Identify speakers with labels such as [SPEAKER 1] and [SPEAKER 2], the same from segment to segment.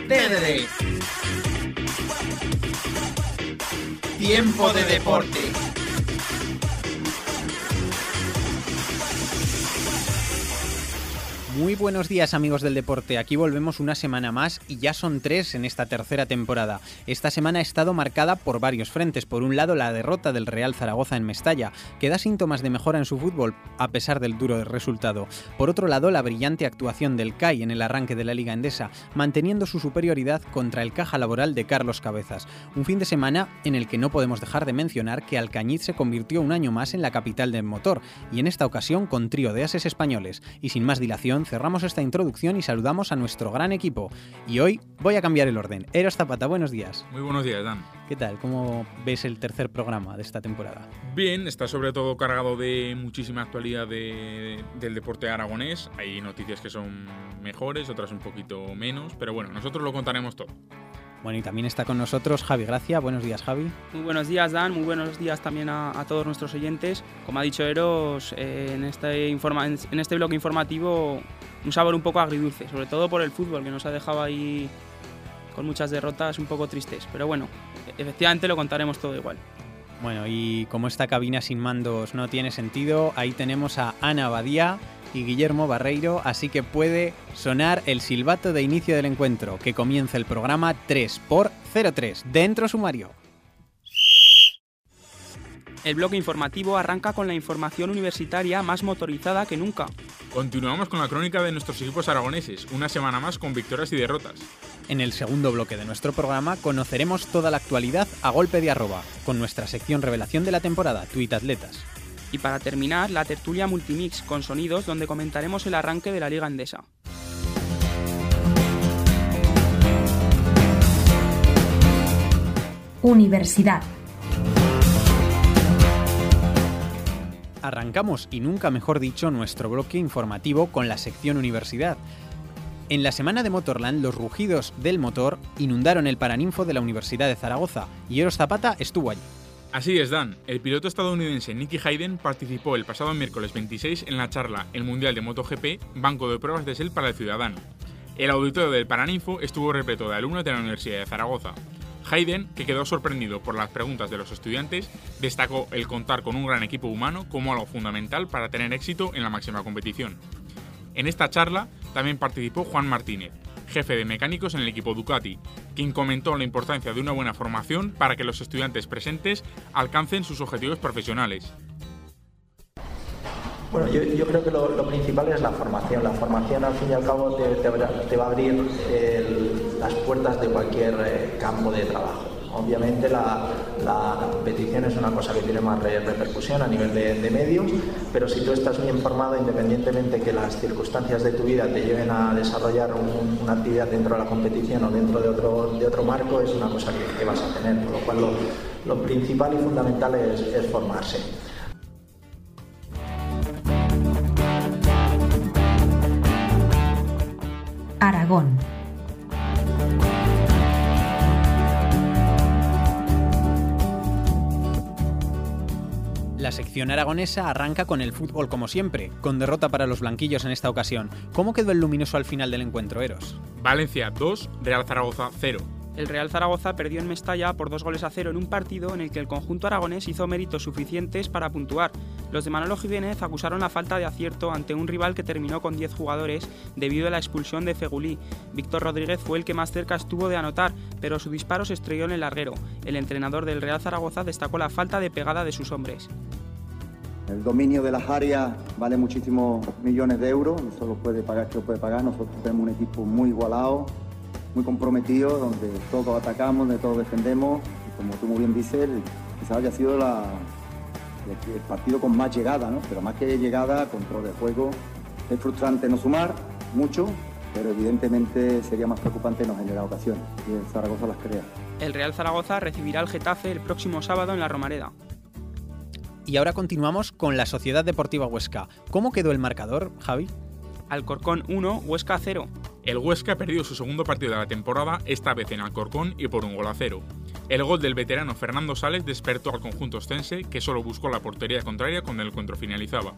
[SPEAKER 1] TDD. Tiempo de deporte.
[SPEAKER 2] Muy buenos días, amigos del deporte. Aquí volvemos una semana más y ya son 3 en esta tercera temporada. Esta semana ha estado marcada por varios frentes. Por un lado, la derrota del Real Zaragoza en Mestalla, que da síntomas de mejora en su fútbol a pesar del duro resultado. Por otro lado, la brillante actuación del CAI en el arranque de la Liga Endesa, manteniendo su superioridad contra el Caja Laboral de Carlos Cabezas. Un fin de semana en el que no podemos dejar de mencionar que Alcañiz se convirtió un año más en la capital del motor, y en esta ocasión con trío de ases españoles. Y sin más dilación, cerramos esta introducción y saludamos a nuestro gran equipo. Y hoy voy a cambiar el orden. Eros Zapata, buenos días.
[SPEAKER 3] Muy buenos días, Dan.
[SPEAKER 2] ¿Qué tal? ¿Cómo ves el tercer programa de esta temporada?
[SPEAKER 3] Bien, está sobre todo cargado de muchísima actualidad del deporte aragonés. Hay noticias que son mejores, otras un poquito menos, pero bueno, nosotros lo contaremos todo.
[SPEAKER 2] Bueno, y también está con nosotros Javi Gracia. Buenos días, Javi.
[SPEAKER 4] Muy buenos días, Dan. Muy buenos días también a todos nuestros oyentes. Como ha dicho Eros, en este bloque informativo un sabor un poco agridulce, sobre todo por el fútbol, que nos ha dejado ahí con muchas derrotas un poco tristes. Pero bueno, efectivamente lo contaremos todo igual.
[SPEAKER 2] Bueno, y como esta cabina sin mandos no tiene sentido, ahí tenemos a Ana Badía y Guillermo Barreiro, así que puede sonar el silbato de inicio del encuentro, que comienza el programa 3x03. Dentro sumario.
[SPEAKER 4] El bloque informativo arranca con la información universitaria más motorizada que nunca.
[SPEAKER 3] Continuamos con la crónica de nuestros equipos aragoneses, una semana más con victorias y derrotas.
[SPEAKER 2] En el segundo bloque de nuestro programa conoceremos toda la actualidad a golpe de arroba, con nuestra sección revelación de la temporada, Tuit Atletas.
[SPEAKER 4] Y para terminar, la tertulia multimix con sonidos, donde comentaremos el arranque de la Liga Endesa.
[SPEAKER 5] Universidad.
[SPEAKER 2] Arrancamos, y nunca mejor dicho, nuestro bloque informativo con la sección Universidad. En la semana de Motorland, los rugidos del motor inundaron el Paraninfo de la Universidad de Zaragoza, y Eros Zapata estuvo allí.
[SPEAKER 3] Así es, Dan. El piloto estadounidense Nicky Hayden participó el pasado miércoles 26 en la charla El Mundial de MotoGP, Banco de Pruebas de SEL para el Ciudadano. El auditorio del Paraninfo estuvo repleto de alumnos de la Universidad de Zaragoza. Hayden, que quedó sorprendido por las preguntas de los estudiantes, destacó el contar con un gran equipo humano como algo fundamental para tener éxito en la máxima competición. En esta charla también participó Juan Martínez, jefe de mecánicos en el equipo Ducati, quien comentó la importancia de una buena formación para que los estudiantes presentes alcancen sus objetivos profesionales.
[SPEAKER 6] Bueno, yo creo que lo principal es la formación. La formación, al fin y al cabo, te va a abrir las puertas de cualquier campo de trabajo. Obviamente la competición es una cosa que tiene más repercusión a nivel de medios, pero si tú estás bien formado, independientemente que las circunstancias de tu vida te lleven a desarrollar una actividad dentro de la competición o dentro de otro marco, es una cosa que vas a tener. Por lo cual lo principal y fundamental es formarse.
[SPEAKER 5] Aragón.
[SPEAKER 2] La sección aragonesa arranca con el fútbol como siempre, con derrota para los blanquillos en esta ocasión. ¿Cómo quedó el luminoso al final del encuentro, Eros?
[SPEAKER 3] Valencia 2, Real Zaragoza 0.
[SPEAKER 4] El Real Zaragoza perdió en Mestalla por 2-0 en un partido en el que el conjunto aragonés hizo méritos suficientes para puntuar. Los de Manolo Jiménez acusaron la falta de acierto ante un rival que terminó con 10 jugadores debido a la expulsión de Fegulí. Víctor Rodríguez fue el que más cerca estuvo de anotar, pero su disparo se estrelló en el larguero. El entrenador del Real Zaragoza destacó la falta de pegada de sus hombres.
[SPEAKER 7] El dominio de las áreas vale muchísimos millones de euros, eso lo puede pagar. Nosotros tenemos un equipo muy igualado, muy comprometido, donde todos atacamos, donde todos defendemos, y como tú muy bien dices, quizás haya sido el partido con más llegada, ¿no? Pero más que llegada, control de juego. Es frustrante no sumar mucho, pero evidentemente sería más preocupante no generar ocasiones, y el Zaragoza las crea.
[SPEAKER 4] El Real Zaragoza recibirá al Getafe el próximo sábado en la Romareda.
[SPEAKER 2] Y ahora continuamos con la Sociedad Deportiva Huesca. ¿Cómo quedó el marcador, Javi?
[SPEAKER 4] Alcorcón 1, Huesca 0.
[SPEAKER 3] El Huesca perdió su segundo partido de la temporada, esta vez en Alcorcón y por 1-0. El gol del veterano Fernando Sales despertó al conjunto ostense, que solo buscó la portería contraria cuando el encuentro finalizaba.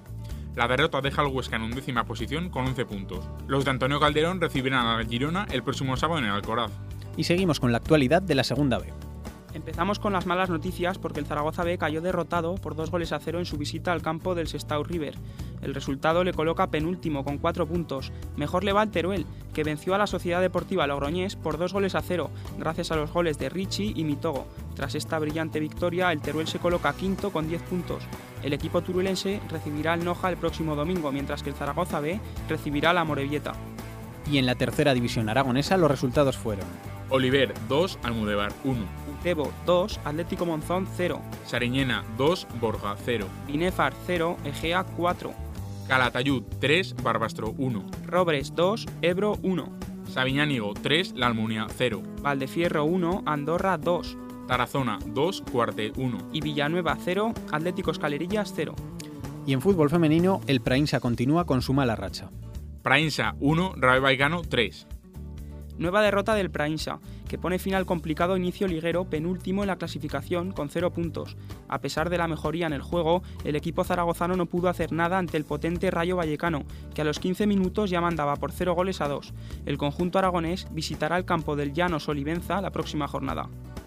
[SPEAKER 3] La derrota deja al Huesca en 11ª posición con 11 puntos. Los de Antonio Calderón recibirán a la Girona el próximo sábado en el Alcoraz.
[SPEAKER 2] Y seguimos con la actualidad de la Segunda B.
[SPEAKER 4] Empezamos con las malas noticias porque el Zaragoza B cayó derrotado por 2-0 en su visita al campo del Sestao River. El resultado le coloca penúltimo con 4 puntos. Mejor le va el Teruel, que venció a la Sociedad Deportiva Logroñés por 2-0 gracias a los goles de Ricci y Mitogo. Tras esta brillante victoria, el Teruel se coloca quinto con 10 puntos. El equipo turulense recibirá al Noja el próximo domingo, mientras que el Zaragoza B recibirá a la Amorebieta.
[SPEAKER 2] Y en la tercera división aragonesa los resultados fueron:
[SPEAKER 3] Oliver 2, Almudevar 1.
[SPEAKER 4] Utebo 2, Atlético Monzón 0.
[SPEAKER 3] Sariñena 2, Borja 0.
[SPEAKER 4] Binefar 0, Egea 4.
[SPEAKER 3] Calatayud 3, Barbastro 1.
[SPEAKER 4] Robres 2, Ebro 1.
[SPEAKER 3] Sabiñánigo 3, La Almunia 0.
[SPEAKER 4] Valdefierro 1, Andorra 2.
[SPEAKER 3] Tarazona 2, Cuarte 1.
[SPEAKER 4] Y Villanueva 0, Atlético Escalerillas 0.
[SPEAKER 2] Y en fútbol femenino, el Prainsa continúa con su mala racha.
[SPEAKER 3] Prainsa 1, Rayo Vallecano 3.
[SPEAKER 4] Nueva derrota del Prainsa, que pone fin al complicado inicio liguero, penúltimo en la clasificación con 0 puntos. A pesar de la mejoría en el juego, el equipo zaragozano no pudo hacer nada ante el potente Rayo Vallecano, que a los 15 minutos ya mandaba por 0-2. El conjunto aragonés visitará el campo del Llanos Olivenza la próxima jornada.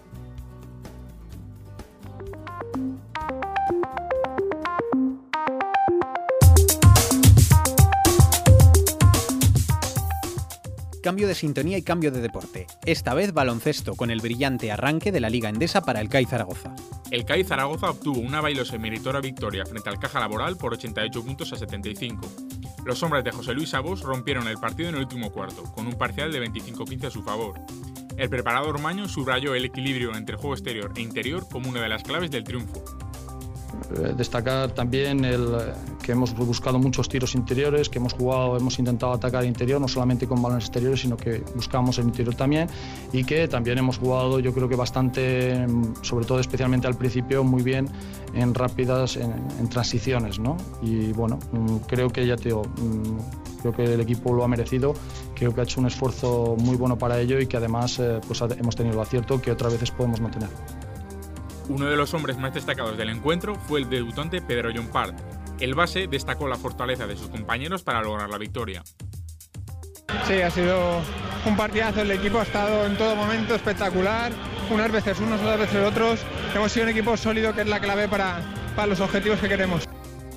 [SPEAKER 2] Cambio de sintonía y cambio de deporte. Esta vez baloncesto, con el brillante arranque de la Liga Endesa para el CAI Zaragoza.
[SPEAKER 3] El CAI Zaragoza obtuvo una bailosa y meritoria victoria frente al Caja Laboral por 88 puntos a 75. Los hombres de José Luis Sabos rompieron el partido en el último cuarto, con un parcial de 25-15 a su favor. El preparador Maño subrayó el equilibrio entre juego exterior e interior como una de las claves del triunfo.
[SPEAKER 1] Destacar también que hemos buscado muchos tiros interiores, que hemos intentado atacar el interior, no solamente con balones exteriores, sino que buscamos el interior también, y que también hemos jugado, yo creo que bastante, sobre todo especialmente al principio, muy bien en rápidas, en transiciones, ¿no? Y bueno, creo que ya te digo, creo que el equipo lo ha merecido, creo que ha hecho un esfuerzo muy bueno para ello y que además pues hemos tenido el acierto que otras veces podemos no tener.
[SPEAKER 3] Uno de los hombres más destacados del encuentro fue el debutante Pedro Llompart. El base destacó la fortaleza de sus compañeros para lograr la victoria.
[SPEAKER 8] Sí, ha sido un partidazo, el equipo ha estado en todo momento espectacular, unas veces unos, otras veces otros. Hemos sido un equipo sólido, que es la clave para los objetivos que queremos.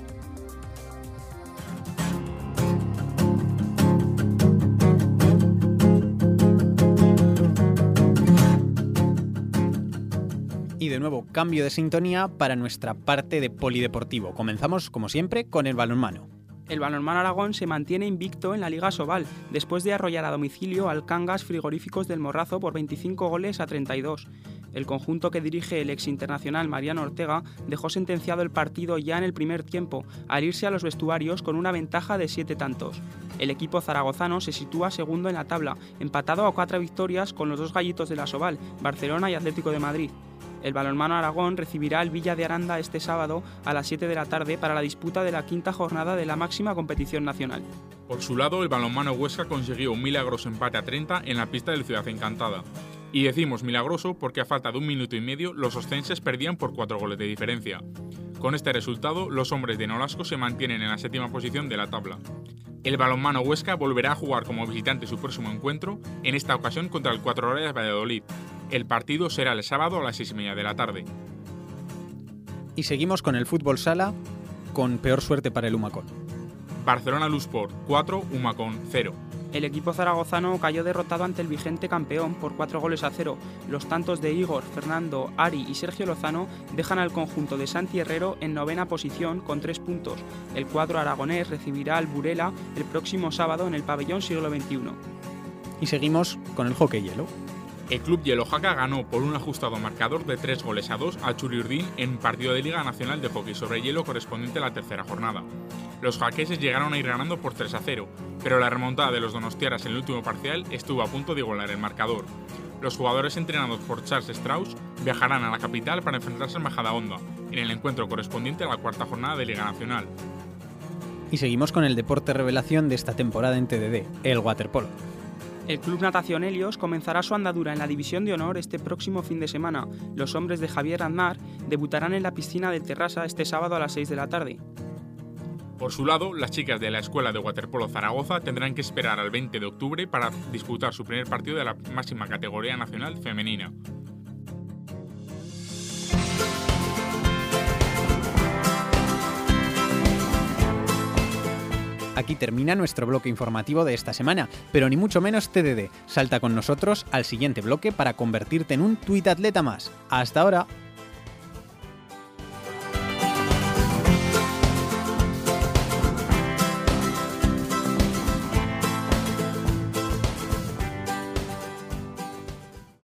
[SPEAKER 2] Y de nuevo, cambio de sintonía para nuestra parte de polideportivo. Comenzamos, como siempre, con el balonmano.
[SPEAKER 4] El Balonmano Aragón se mantiene invicto en la Liga Sobal, después de arrollar a domicilio al Cangas Frigoríficos del Morrazo por 25 goles a 32. El conjunto que dirige el ex internacional Mariano Ortega dejó sentenciado el partido ya en el primer tiempo, al irse a los vestuarios con una ventaja de 7 tantos. El equipo zaragozano se sitúa segundo en la tabla, empatado a 4 victorias con los dos gallitos de la Sobal, Barcelona y Atlético de Madrid. El Balonmano Aragón recibirá al Villa de Aranda este sábado a las 7 de la tarde para la disputa de la quinta jornada de la máxima competición nacional.
[SPEAKER 3] Por su lado, el Balonmano Huesca consiguió un milagroso empate a 30 en la pista del Ciudad Encantada. Y decimos milagroso porque a falta de 1 minuto y medio los oscenses perdían por 4 goles de diferencia. Con este resultado, los hombres de Nolasco se mantienen en la 7ª posición de la tabla. El Balonmano Huesca volverá a jugar como visitante su próximo encuentro, en esta ocasión contra el 4 Horas de Valladolid. El partido será el sábado a las 6:30 de la tarde.
[SPEAKER 2] Y seguimos con el fútbol sala, con peor suerte para el Humacón.
[SPEAKER 3] Barcelona Lusport 4, Humacón 0.
[SPEAKER 4] El equipo zaragozano cayó derrotado ante el vigente campeón por 4 goles a 0. Los tantos de Igor, Fernando, Ari y Sergio Lozano dejan al conjunto de Santi Herrero en 9ª posición con 3 puntos. El cuadro aragonés recibirá al Burela el próximo sábado en el pabellón Siglo XXI.
[SPEAKER 2] Y seguimos con el hockey hielo.
[SPEAKER 3] El club Hielo Jaca ganó por un ajustado marcador de 3 goles a 2 al Churiurdín en un partido de Liga Nacional de Hockey sobre Hielo correspondiente a la tercera jornada. Los jaqueses llegaron a ir ganando por 3-0, pero la remontada de los donostiarras en el último parcial estuvo a punto de igualar el marcador. Los jugadores entrenados por Charles Strauss viajarán a la capital para enfrentarse al Majadahonda en el encuentro correspondiente a la cuarta jornada de Liga Nacional.
[SPEAKER 2] Y seguimos con el deporte revelación de esta temporada en TDD, el waterpolo.
[SPEAKER 4] El Club Natación Helios comenzará su andadura en la División de Honor este próximo fin de semana. Los hombres de Javier Aznar debutarán en la piscina del Terrassa este sábado a las 6 de la tarde.
[SPEAKER 3] Por su lado, las chicas de la Escuela de Waterpolo Zaragoza tendrán que esperar al 20 de octubre para disputar su primer partido de la máxima categoría nacional femenina.
[SPEAKER 2] Aquí termina nuestro bloque informativo de esta semana, pero ni mucho menos TDD. Salta con nosotros al siguiente bloque para convertirte en un tuitatleta más. ¡Hasta ahora!